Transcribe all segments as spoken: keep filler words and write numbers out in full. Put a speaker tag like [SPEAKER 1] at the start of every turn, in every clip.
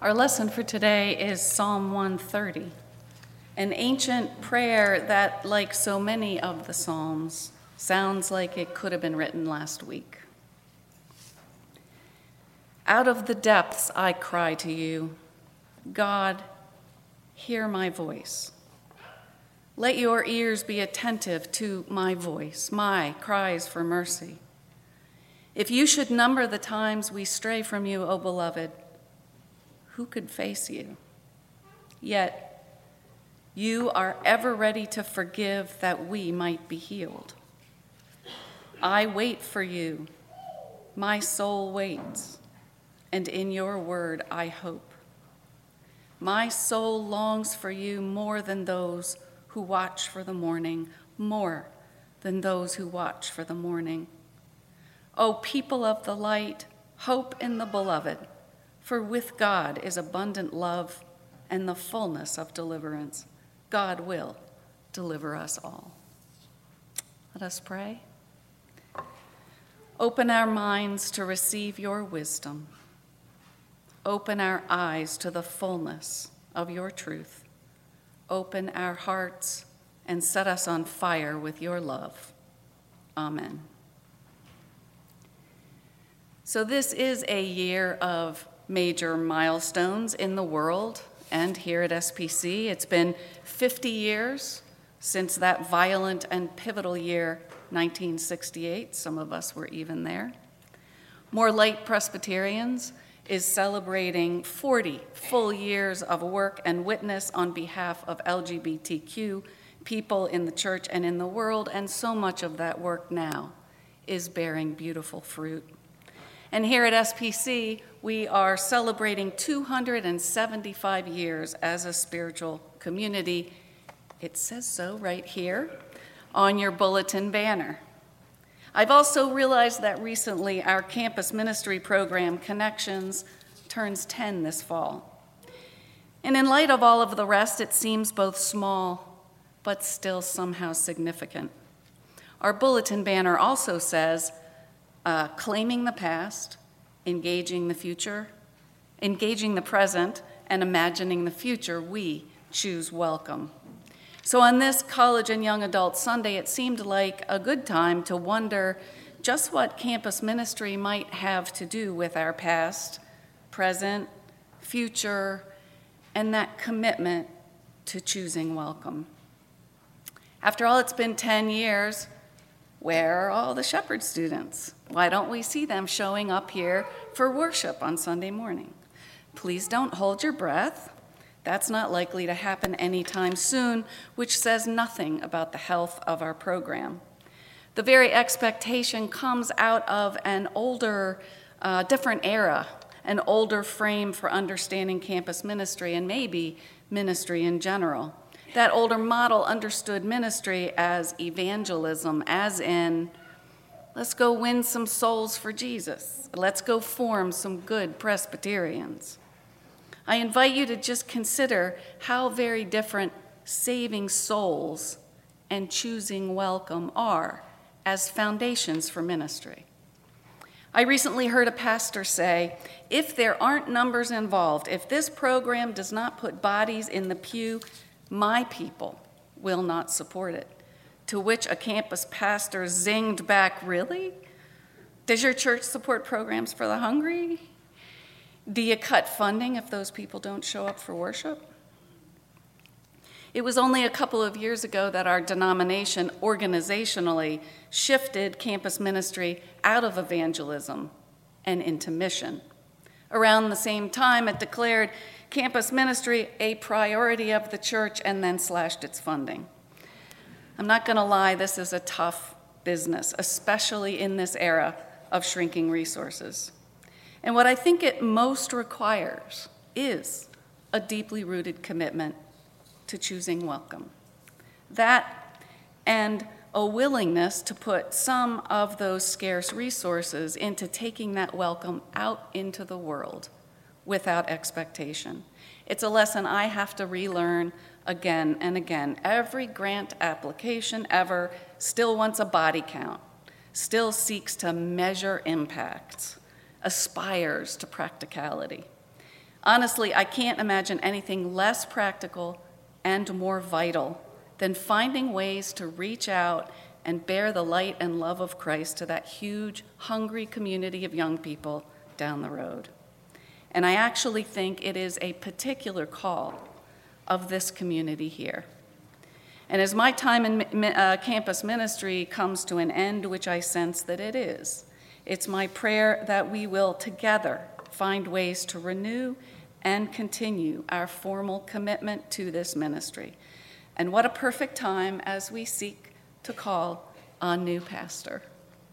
[SPEAKER 1] Our lesson for today is Psalm one thirty, an ancient prayer that, like so many of the Psalms, sounds like it could have been written last week. Out of the depths I cry to you, God, hear my voice. Let your ears be attentive to my voice, my cries for mercy. If you should number the times we stray from you, O beloved, who could face you? Yet you are ever ready to forgive that we might be healed. I wait for you, my soul waits, and in your word I hope. My soul longs for you more than those who watch for the morning, more than those who watch for the morning. O people of the light, hope in the beloved, for with God is abundant love and the fullness of deliverance. God will deliver us all. Let us pray. Open our minds to receive your wisdom. Open our eyes to the fullness of your truth. Open our hearts and set us on fire with your love. Amen. So this is a year of major milestones in the world and here at S P C. It's been fifty years since that violent and pivotal year, nineteen sixty-eight. Some of us were even there. More Light Presbyterians is celebrating forty full years of work and witness on behalf of L G B T Q people in the church and in the world, and so much of that work now is bearing beautiful fruit. And here at S P C, we are celebrating two hundred seventy-five years as a spiritual community. It says so right here on your bulletin banner. I've also realized that recently our campus ministry program, Connections, turns ten this fall. And in light of all of the rest, it seems both small, but still somehow significant. Our bulletin banner also says, uh, claiming the past, engaging the future, engaging the present, and imagining the future, we choose welcome. So on this College and Young Adult Sunday, it seemed like a good time to wonder just what campus ministry might have to do with our past, present, future, and that commitment to choosing welcome. After all, it's been ten years. Where are all the Shepherd students? Why don't we see them showing up here for worship on Sunday morning? Please don't hold your breath. That's not likely to happen anytime soon, which says nothing about the health of our program. The very expectation comes out of an older, uh, different era, an older frame for understanding campus ministry and maybe ministry in general. That older model understood ministry as evangelism, as in, let's go win some souls for Jesus. Let's go form some good Presbyterians. I invite you to just consider how very different saving souls and choosing welcome are as foundations for ministry. I recently heard a pastor say, if there aren't numbers involved, if this program does not put bodies in the pew, my people will not support it. To which a campus pastor zinged back, really? Does your church support programs for the hungry? Do you cut funding if those people don't show up for worship? It was only a couple of years ago that our denomination organizationally shifted campus ministry out of evangelism and into mission. Around the same time, it declared campus ministry a priority of the church and then slashed its funding. I'm not going to lie, this is a tough business, especially in this era of shrinking resources. And what I think it most requires is a deeply rooted commitment to choosing welcome. That and a willingness to put some of those scarce resources into taking that welcome out into the world without expectation. It's a lesson I have to relearn again and again. Every grant application ever still wants a body count, still seeks to measure impacts, aspires to practicality. Honestly, I can't imagine anything less practical and more vital than finding ways to reach out and bear the light and love of Christ to that huge, hungry community of young people down the road. And I actually think it is a particular call of this community here. And as my time in uh, campus ministry comes to an end, which I sense that it is, it's my prayer that we will together find ways to renew and continue our formal commitment to this ministry. And what a perfect time as we seek to call a new pastor.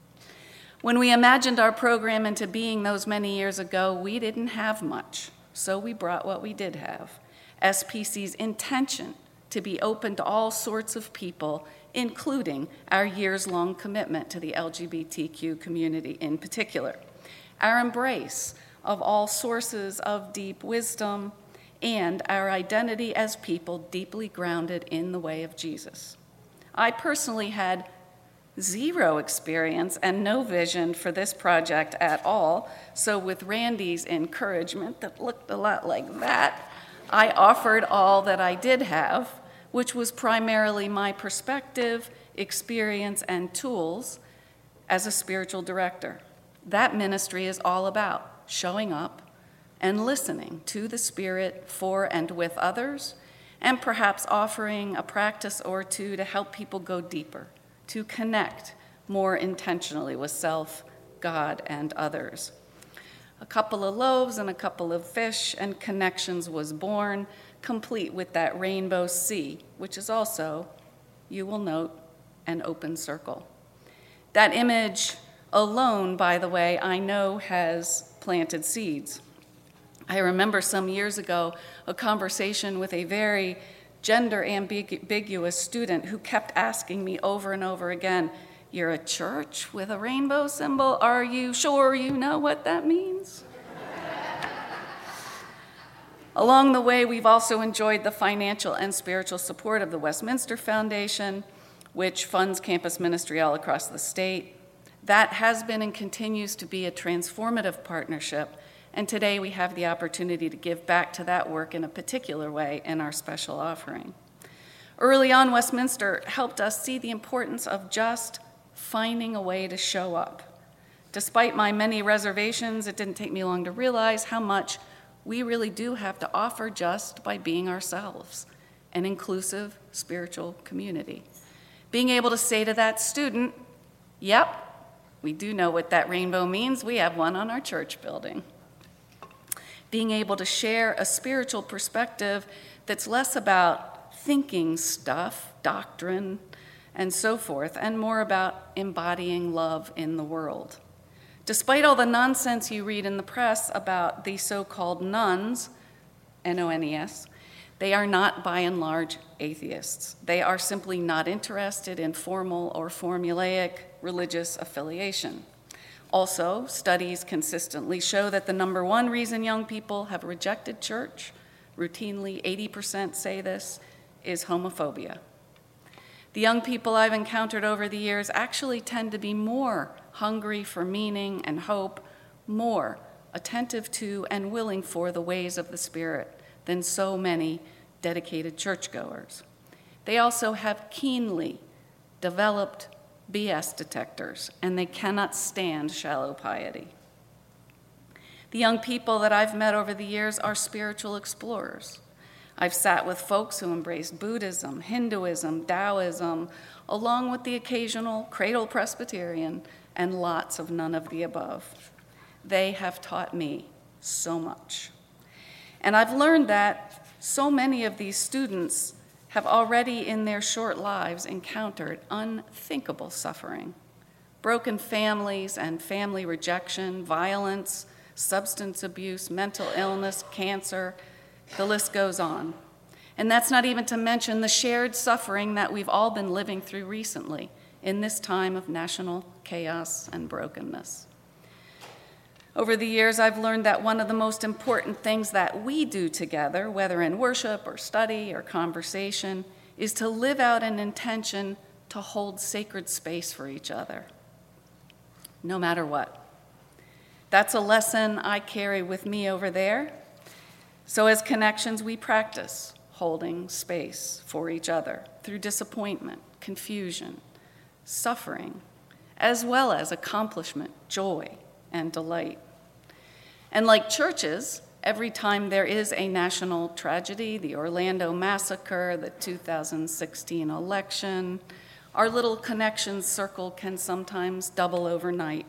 [SPEAKER 1] When we imagined our program into being those many years ago, we didn't have much, so we brought what we did have. S P C's intention to be open to all sorts of people, including our years-long commitment to the L G B T Q community in particular. Our embrace of all sources of deep wisdom, and our identity as people deeply grounded in the way of Jesus. I personally had zero experience and no vision for this project at all, so with Randy's encouragement that looked a lot like that, I offered all that I did have, which was primarily my perspective, experience, and tools as a spiritual director. That ministry is all about showing up and listening to the Spirit for and with others, and perhaps offering a practice or two to help people go deeper, to connect more intentionally with self, God, and others. A couple of loaves and a couple of fish, and Connections was born, complete with that rainbow sea, which is also, you will note, an open circle. That image alone, by the way, I know has planted seeds. I remember some years ago a conversation with a very gender ambiguous student who kept asking me over and over again, "You're a church with a rainbow symbol? Are you sure you know what that means?" Along the way, we've also enjoyed the financial and spiritual support of the Westminster Foundation, which funds campus ministry all across the state. That has been and continues to be a transformative partnership, and today we have the opportunity to give back to that work in a particular way in our special offering. Early on, Westminster helped us see the importance of just finding a way to show up. Despite my many reservations, it didn't take me long to realize how much we really do have to offer just by being ourselves, an inclusive spiritual community. Being able to say to that student, "Yep, we do know what that rainbow means. We have one on our church building." Being able to share a spiritual perspective that's less about thinking stuff, doctrine, and so forth, and more about embodying love in the world. Despite all the nonsense you read in the press about the so-called nuns, N O N E S, they are not by and large atheists. They are simply not interested in formal or formulaic religious affiliation. Also, studies consistently show that the number one reason young people have rejected church, routinely eighty percent say this, is homophobia. The young people I've encountered over the years actually tend to be more hungry for meaning and hope, more attentive to and willing for the ways of the Spirit than so many dedicated churchgoers. They also have keenly developed B S detectors, and they cannot stand shallow piety. The young people that I've met over the years are spiritual explorers. I've sat with folks who embrace Buddhism, Hinduism, Taoism, along with the occasional cradle Presbyterian and lots of none of the above. They have taught me so much. And I've learned that so many of these students have already in their short lives encountered unthinkable suffering, broken families and family rejection, violence, substance abuse, mental illness, cancer, the list goes on. And that's not even to mention the shared suffering that we've all been living through recently in this time of national chaos and brokenness. Over the years, I've learned that one of the most important things that we do together, whether in worship or study or conversation, is to live out an intention to hold sacred space for each other, no matter what. That's a lesson I carry with me over there. So as Connections, we practice holding space for each other through disappointment, confusion, suffering, as well as accomplishment, joy, and delight. And like churches, every time there is a national tragedy, the Orlando massacre, the two thousand sixteen election, our little Connections circle can sometimes double overnight.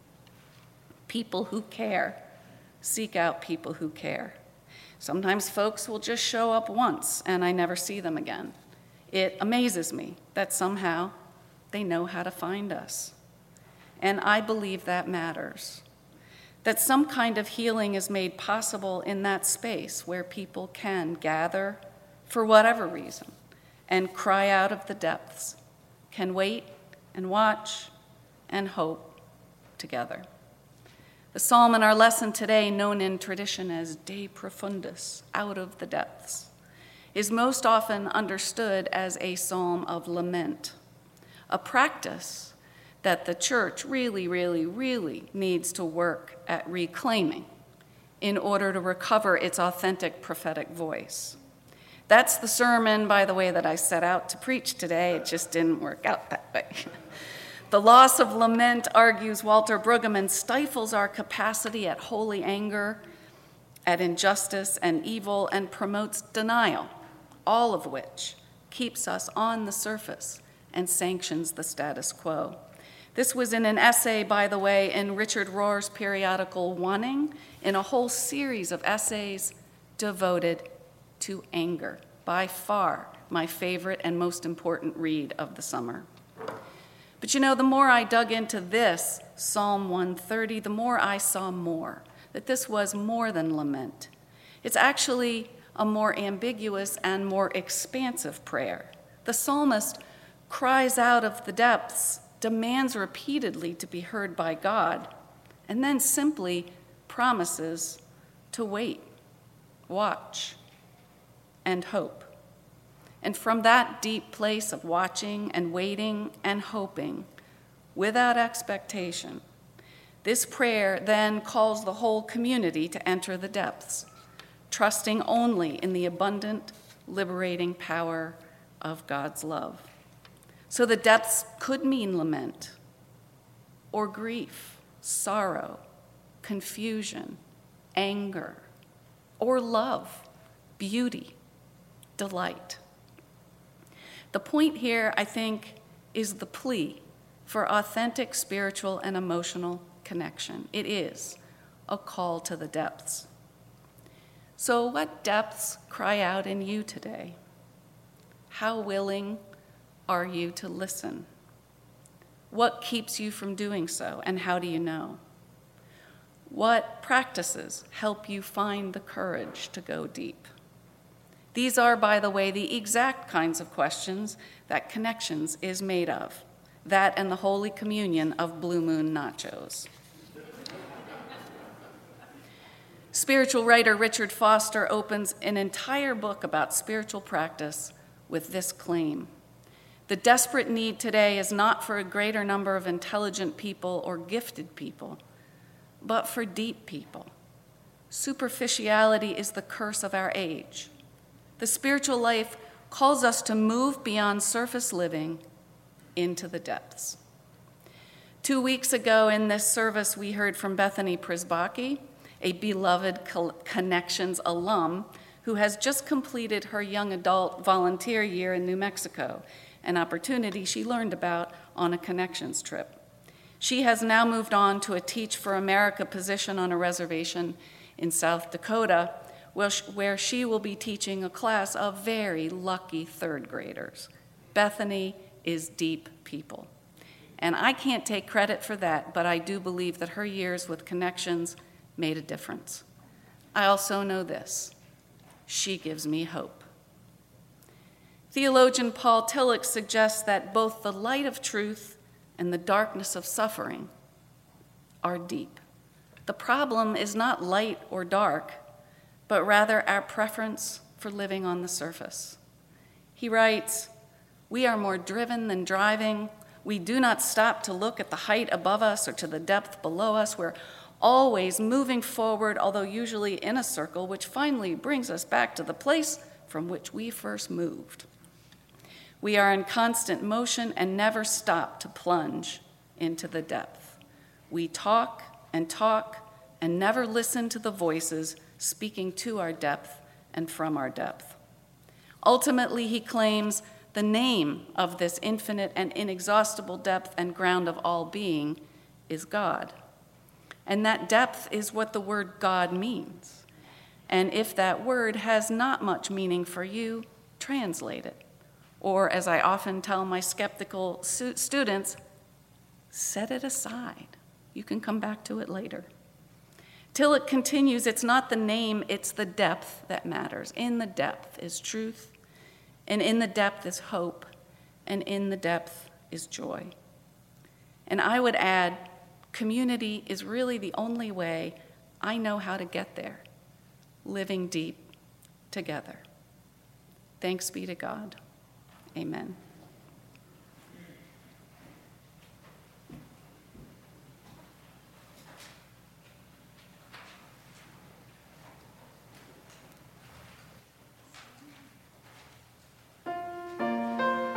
[SPEAKER 1] People who care seek out people who care. Sometimes folks will just show up once and I never see them again. It amazes me that somehow they know how to find us. And I believe that matters. That some kind of healing is made possible in that space where people can gather for whatever reason and cry out of the depths, can wait and watch and hope together. The psalm in our lesson today, known in tradition as De Profundis, out of the depths, is most often understood as a psalm of lament, a practice that the church really, really, really needs to work at reclaiming in order to recover its authentic prophetic voice. That's the sermon, by the way, that I set out to preach today. It just didn't work out that way. The loss of lament, argues Walter Brueggemann, stifles our capacity at holy anger, at injustice and evil, and promotes denial, all of which keeps us on the surface and sanctions the status quo. This was in an essay, by the way, in Richard Rohr's periodical Wanting, in a whole series of essays devoted to anger, by far my favorite and most important read of the summer. But you know, the more I dug into this, Psalm one thirty, the more I saw more, that this was more than lament. It's actually a more ambiguous and more expansive prayer. The psalmist cries out of the depths, demands repeatedly to be heard by God, and then simply promises to wait, watch, and hope. And from that deep place of watching and waiting and hoping, without expectation, this prayer then calls the whole community to enter the depths, trusting only in the abundant, liberating power of God's love. So the depths could mean lament, or grief, sorrow, confusion, anger, or love, beauty, delight. The point here, I think, is the plea for authentic spiritual and emotional connection. It is a call to the depths. So what depths cry out in you today? How willing are you to listen? What keeps you from doing so, and how do you know? What practices help you find the courage to go deep? These are, by the way, the exact kinds of questions that Connections is made of, that and the Holy Communion of Blue Moon nachos. Spiritual writer Richard Foster opens an entire book about spiritual practice with this claim. The desperate need today is not for a greater number of intelligent people or gifted people, but for deep people. Superficiality is the curse of our age. The spiritual life calls us to move beyond surface living into the depths. Two weeks ago in this service, we heard from Bethany Prisbaki, a beloved Connections alum who has just completed her young adult volunteer year in New Mexico, an opportunity she learned about on a Connections trip. She has now moved on to a Teach for America position on a reservation in South Dakota, where she will be teaching a class of very lucky third graders. Bethany is deep people. And I can't take credit for that, but I do believe that her years with Connections made a difference. I also know this: she gives me hope. Theologian Paul Tillich suggests that both the light of truth and the darkness of suffering are deep. The problem is not light or dark, but rather our preference for living on the surface. He writes, "We are more driven than driving. We do not stop to look at the height above us or to the depth below us. We're always moving forward, although usually in a circle, which finally brings us back to the place from which we first moved. We are in constant motion and never stop to plunge into the depth. We talk and talk and never listen to the voices speaking to our depth and from our depth. Ultimately, he claims the name of this infinite and inexhaustible depth and ground of all being is God. And that depth is what the word God means. And if that word has not much meaning for you, translate it. Or, as I often tell my skeptical su- students, set it aside. You can come back to it later. Till it continues, it's not the name, it's the depth that matters. In the depth is truth, and in the depth is hope, and in the depth is joy. And I would add, community is really the only way I know how to get there, living deep together. Thanks be to God. Amen.